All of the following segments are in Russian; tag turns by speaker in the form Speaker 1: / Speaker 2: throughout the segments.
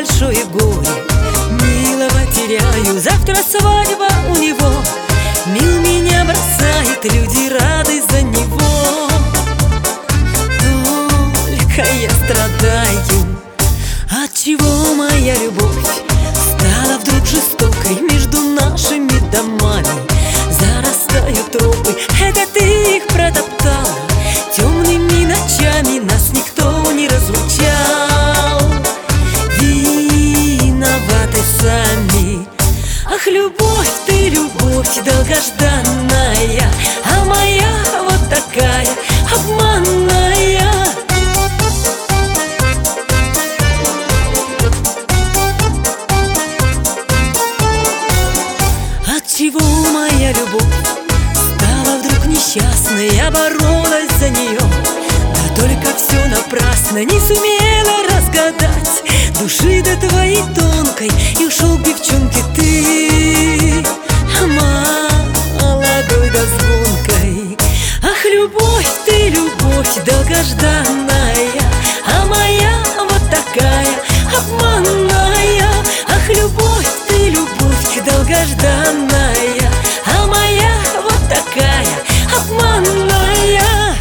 Speaker 1: большое горе. Милого теряю, завтра свадьба у него. Мил меня бросает, люди рады за него. Только я страдаю. Отчего моя любовь стала вдруг жестокой? Между нашими домами зарастают тропы. Это ты их протоптала. Темными ночами нас никто не разлучал. Виноваты сами. Ах, любовь ты, любовь долгожданная, а моя вот такая обманная. Отчего моя любовь стала вдруг несчастной? Я боролась за нее, да только все напрасно. Не сумела разгадать души до твоей тонкой, и ушел к девчонке ты, молодой да звонкой. Ах, любовь ты, любовь долгожданная, а моя вот такая обманная. Ах, любовь ты, любовь долгожданная, а моя вот такая обманная.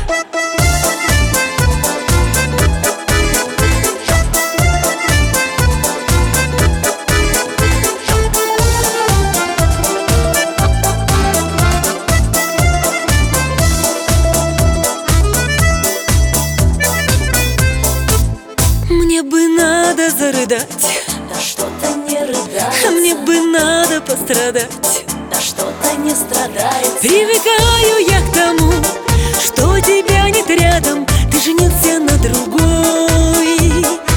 Speaker 1: Мне бы надо зарыдать,
Speaker 2: да что-то не рыдается.
Speaker 1: мне бы надо пострадать,
Speaker 2: да что-то не страдает.
Speaker 1: Привыкаю я к тому, что тебя нет рядом. Ты женился на другой.